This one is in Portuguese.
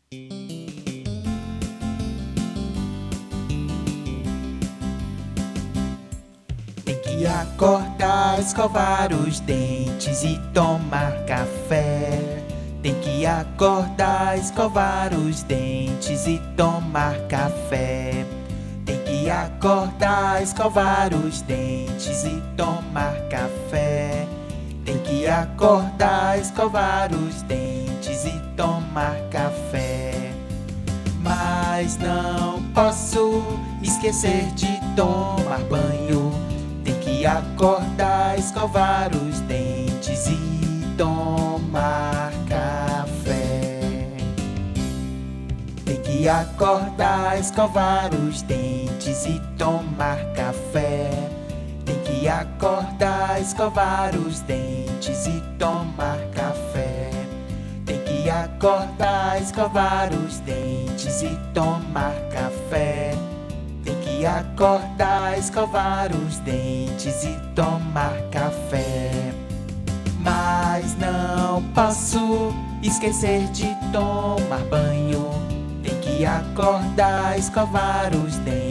Tem que acordar, escovar os dentes e tomar café. Tem que acordar, escovar os dentes e tomar café. Tem que acordar, escovar os dentes e tomar café. Tem que acordar, escovar os dentes e tomar café. Mas não posso esquecer de tomar banho. Tem que acordar, escovar os dentes e tomar café. Tem que acordar, escovar os dentes e tomar café. Tem que acordar, escovar os dentes e tomar café. Tem que acordar, escovar os dentes e tomar café. Tem que acordar, escovar os dentes e tomar café. Mas não posso esquecer de tomar banho. Tem que acordar, escovar os dentes